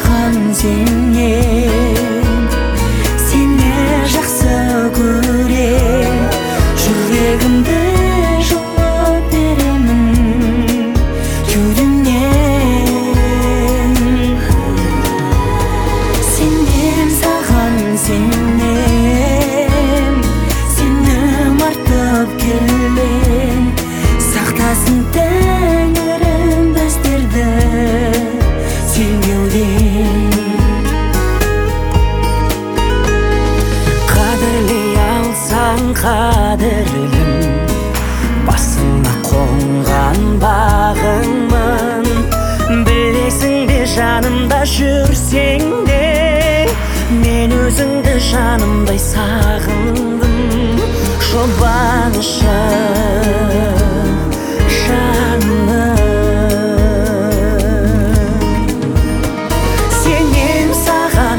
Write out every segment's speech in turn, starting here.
саған сенем, сені жақсы көрем, жүрегімді жұлып беремін кеудемнен. Сенем, саған сенем, сені артып келем, сақтасын Тәңірім біздерді сенбеуден. Қадірлей алсаң қадірлім, басыңа қонған бағыңмын. Білесің бе жанымда жүрсең де, мен өзіңді жанымдай сағындым. Жұбанышы жаным, сенем, саған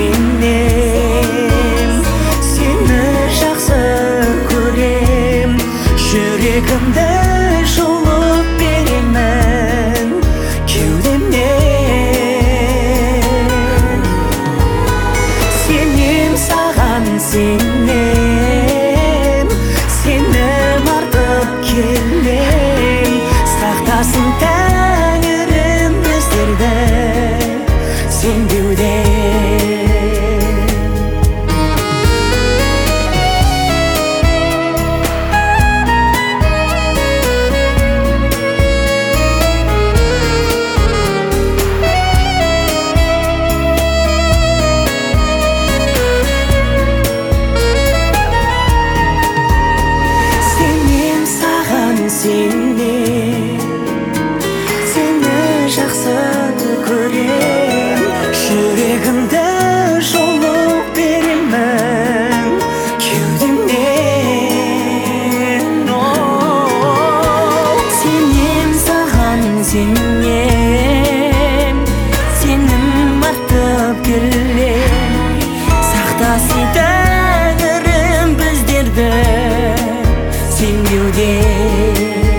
сенем, сені жақсы көрем, жүрегімді жұлып беремін кеудемнен. Сенем, саған сенем, сені артып келем, сақтасын Тәңірім біздерді сенбеуден. Сенем, саған сенем, сені жақсы көрем, жүрегімді жұлып беремін кеудемнен. Сенем, саған сенем, сені артып келем, сақтасын Тәңірім біздерді сенбеуден.